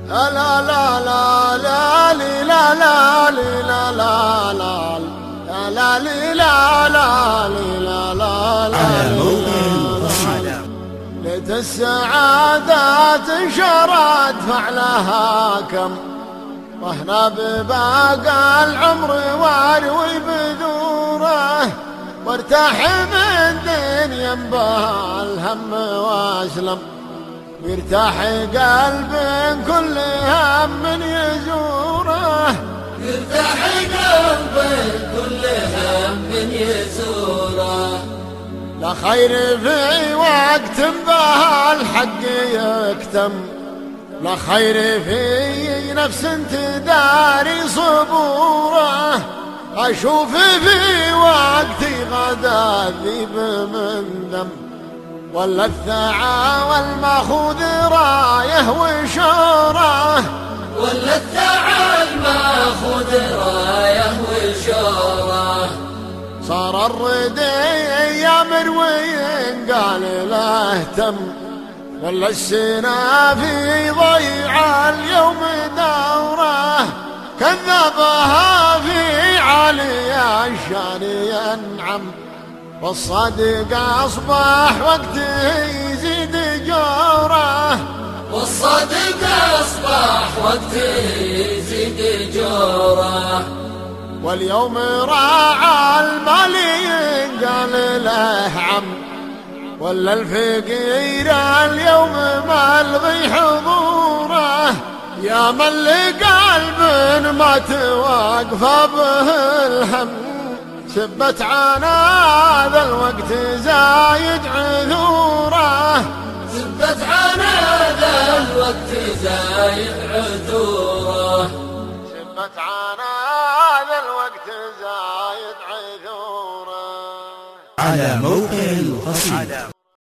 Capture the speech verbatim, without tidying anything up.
لا لا لا لا لا لا لا لا لا لا لا لا لا لا لا لا ليت السعادات انشرت فعلها كم وهنا بباقى العمر واروي بذوره وارتاح من دنيا بها الهم واسلم ويرتاح قلب كل هم يزوره يرتاح قلب كل هم يزوره لا خير في وقت بها الحق يكتم لا خير في نفس تداري صبوره أشوف في وقتي غدا الذيب من دم ولا الثعى والماخوذ رايه وشوره ولا الثعى الماخوذ رايه وشوره صار الردي يا مروي قال لا اهتم ولا السنا في ضيع اليوم دوره كذبها في علي الشان ينعم والصدق أصبح وقته يزيد جوره والصدق أصبح وقته يزيد جوره واليوم راعى المالي قال له عم ولا الفقير اليوم ملغي حضوره يا من لقلب ما توقف به الهم سبت عنا ذا الوقت زايد عذوره سبت عنا ذا الوقت زايد عذوره سبت عنا ذا الوقت زايد عذوره على موقع القصيدة.